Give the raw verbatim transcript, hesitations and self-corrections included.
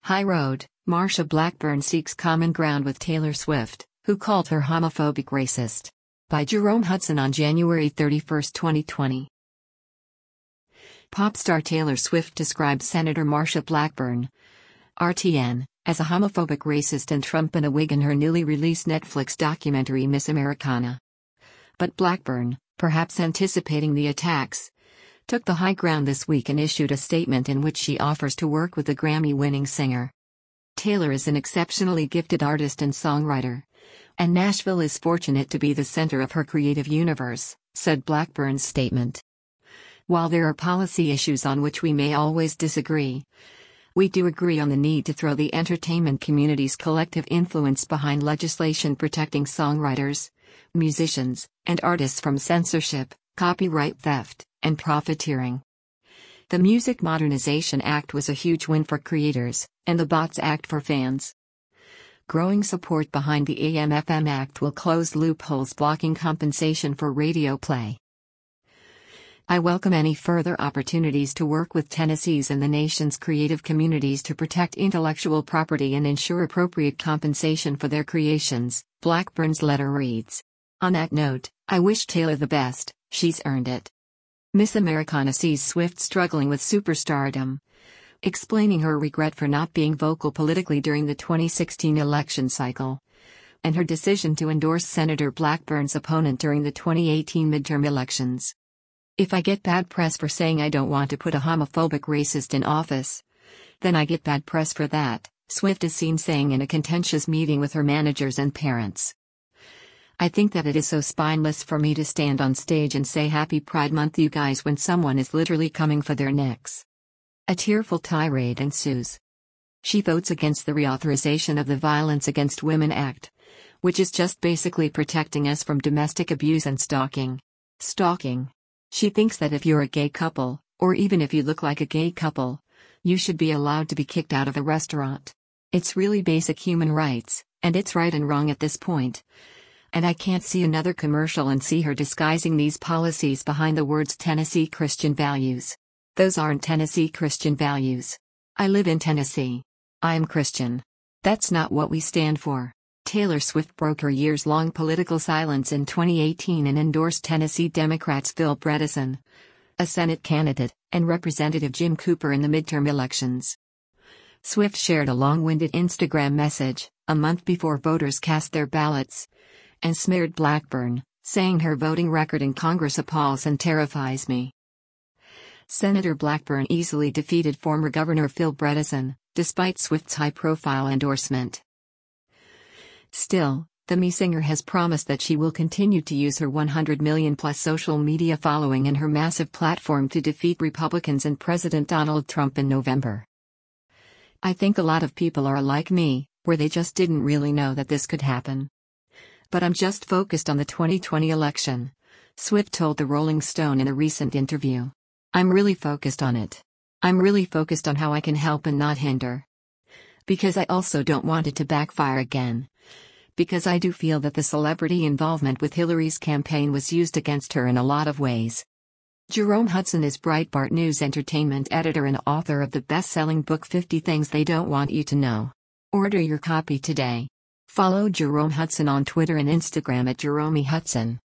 High Road, Marsha Blackburn seeks common ground with Taylor Swift, who called her homophobic racist. By Jerome Hudson on January thirty-first, twenty twenty. Pop star Taylor Swift described Senator Marsha Blackburn, R T N, as a homophobic racist and Trump in a wig in her newly released Netflix documentary Miss Americana. But Blackburn, perhaps anticipating the attacks, took the high ground this week and issued a statement in which she offers to work with the Grammy-winning singer. Taylor is an exceptionally gifted artist and songwriter, and Nashville is fortunate to be the center of her creative universe, said Blackburn's statement. While there are policy issues on which we may always disagree, we do agree on the need to throw the entertainment community's collective influence behind legislation protecting songwriters, musicians, and artists from censorship, copyright theft, and profiteering. The Music Modernization Act was a huge win for creators, and the BOTS Act for fans. Growing support behind the A M F M Act will close loopholes blocking compensation for radio play. I welcome any further opportunities to work with Tennessee's and the nation's creative communities to protect intellectual property and ensure appropriate compensation for their creations, Blackburn's letter reads. On that note, I wish Taylor the best, she's earned it. Miss Americana sees Swift struggling with superstardom, explaining her regret for not being vocal politically during the twenty sixteen election cycle, and her decision to endorse Senator Blackburn's opponent during the twenty eighteen midterm elections. If I get bad press for saying I don't want to put a homophobic racist in office, then I get bad press for that, Swift is seen saying in a contentious meeting with her managers and parents. I think that it is so spineless for me to stand on stage and say Happy Pride Month you guys when someone is literally coming for their necks. A tearful tirade ensues. She votes against the reauthorization of the Violence Against Women Act, which is just basically protecting us from domestic abuse and stalking. Stalking. She thinks that if you're a gay couple, or even if you look like a gay couple, you should be allowed to be kicked out of a restaurant. It's really basic human rights, and it's right and wrong at this point. And I can't see another commercial and see her disguising these policies behind the words Tennessee Christian values. Those aren't Tennessee Christian values. I live in Tennessee. I am Christian. That's not what we stand for. Taylor Swift broke her years-long political silence in twenty eighteen and endorsed Tennessee Democrats Phil Bredesen, a Senate candidate, and Representative Jim Cooper in the midterm elections. Swift shared a long-winded Instagram message, a month before voters cast their ballots, and smeared Blackburn, saying her voting record in Congress appalls and terrifies me. Senator Blackburn easily defeated former Governor Phil Bredesen, despite Swift's high-profile endorsement. Still, the Me singer has promised that she will continue to use her one hundred million plus social media following and her massive platform to defeat Republicans and President Donald Trump in November. I think a lot of people are like me, where they just didn't really know that this could happen. But I'm just focused on the twenty twenty election, Swift told the Rolling Stone in a recent interview. I'm really focused on it. I'm really focused on how I can help and not hinder. Because I also don't want it to backfire again. Because I do feel that the celebrity involvement with Hillary's campaign was used against her in a lot of ways. Jerome Hudson is Breitbart News entertainment editor and author of the best-selling book fifty Things They Don't Want You to Know. Order your copy today. Follow Jerome Hudson on Twitter and Instagram at Jerome Hudson.